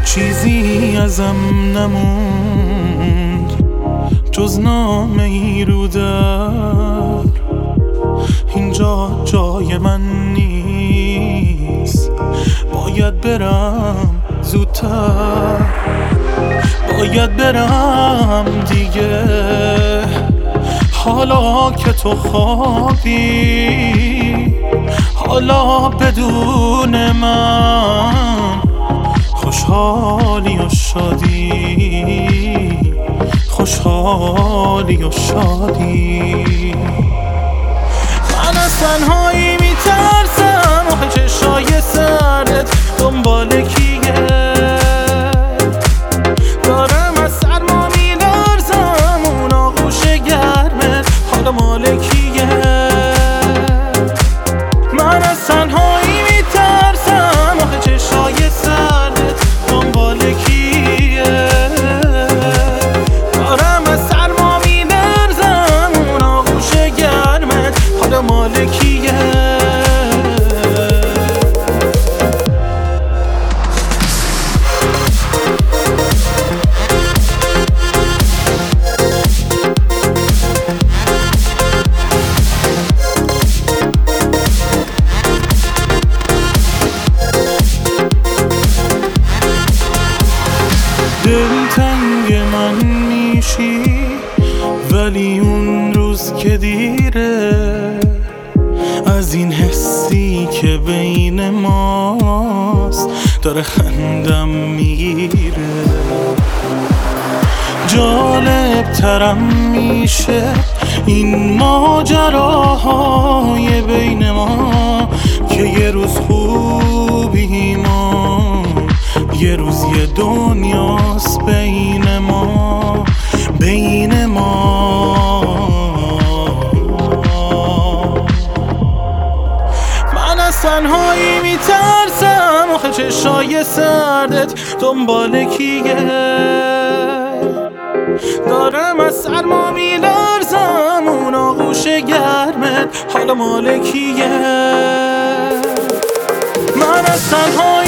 چیزی ازم نموند جز نامه ای رو در. اینجا جای من نیست، باید برم زودتر، باید برم دیگه. حالا که تو خوابی، حالا بدون من خوشحالی و شادی، خوشحالی و شادی. من از تنهایی میترسم، آخه چشای سردت دنبال کیه؟ دارم از سرما میلرزم، اون آغوش گرمت حالا مال کیه؟ من از تنهایی میترسم، آخه چشای سردت دنبال کیه؟ دارم از سرما میلرزم، اون آغوش گرمت حالا مال کیه؟ دلتنگ من میشی، ولی اون روز که دیره، از این حسی که بین ماست داره خندم میگیره. جالب ترم میشه این ماجراهای بین ما، که یه روز خوبیم و یه روز یه دنیاست بین ما، بین ما. من از تنهایی میترسم، آخه چشای سردت دنبال کیه؟ دارم از سرما میلرزم، اون آغوش گرمت حالا مال کیه؟ من از تنهایی